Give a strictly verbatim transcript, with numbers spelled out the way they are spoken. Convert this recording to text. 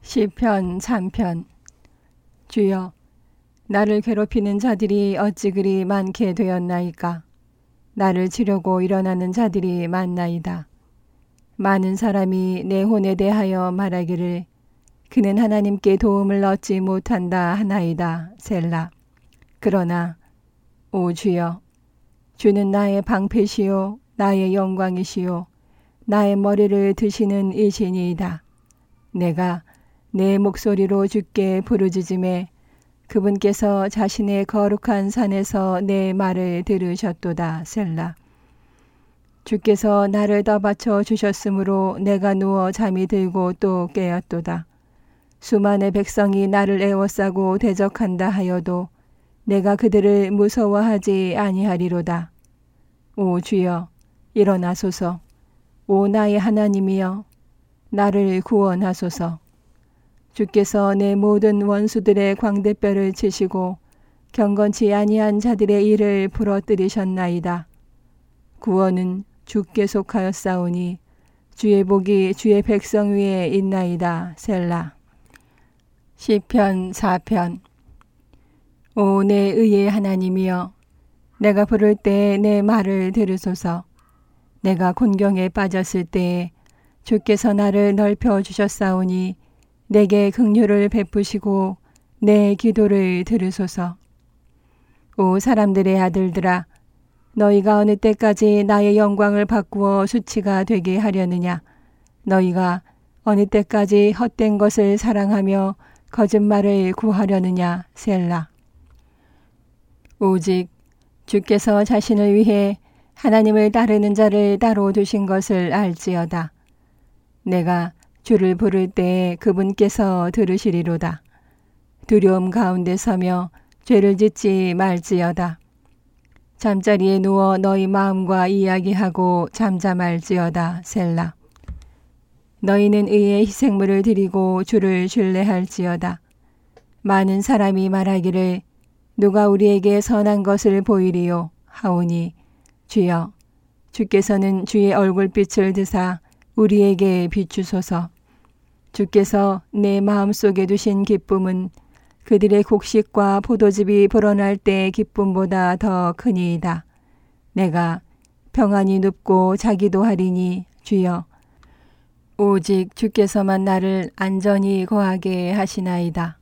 시편 삼 편. 주여, 나를 괴롭히는 자들이 어찌 그리 많게 되었나이까. 나를 치려고 일어나는 자들이 많나이다. 많은 사람이 내 혼에 대하여 말하기를 그는 하나님께 도움을 얻지 못한다 하나이다. 셀라. 그러나 오 주여, 주는 나의 방패시요 나의 영광이시요 나의 머리를 드시는 이신이이다. 내가 내 목소리로 주께 부르짖음에 그분께서 자신의 거룩한 산에서 내 말을 들으셨도다. 셀라. 주께서 나를 떠받쳐 주셨으므로 내가 누워 잠이 들고 또 깨었도다. 수많은 백성이 나를 애워싸고 대적한다 하여도 내가 그들을 무서워하지 아니하리로다. 오 주여, 일어나소서. 오 나의 하나님이여, 나를 구원하소서. 주께서 내 모든 원수들의 광대뼈를 치시고 경건치 아니한 자들의 일을 부러뜨리셨나이다. 구원은 주께 속하였사오니 주의 복이 주의 백성 위에 있나이다. 셀라. 시편 사 편. 오 내 의의 하나님이여, 내가 부를 때에 내 말을 들으소서. 내가 곤경에 빠졌을 때에 주께서 나를 넓혀 주셨사오니 내게 긍휼을 베푸시고 내 기도를 들으소서. 오 사람들의 아들들아, 너희가 어느 때까지 나의 영광을 바꾸어 수치가 되게 하려느냐. 너희가 어느 때까지 헛된 것을 사랑하며 거짓말을 구하려느냐. 셀라. 오직 주께서 자신을 위해 하나님을 따르는 자를 따로 두신 것을 알지어다. 내가 주를 부를 때에 그분께서 들으시리로다. 두려움 가운데 서며 죄를 짓지 말지어다. 잠자리에 누워 너희 마음과 이야기하고 잠잠할지어다. 셀라. 너희는 의의 희생물을 드리고 주를 신뢰할지어다. 많은 사람이 말하기를 누가 우리에게 선한 것을 보이리요 하오니 주여, 주께서는 주의 얼굴빛을 드사 우리에게 비추소서. 주께서 내 마음속에 두신 기쁨은 그들의 곡식과 포도즙이 불어날 때의 기쁨보다 더 크니이다. 내가 평안히 눕고 자기도 하리니 주여, 오직 주께서만 나를 안전히 거하게 하시나이다.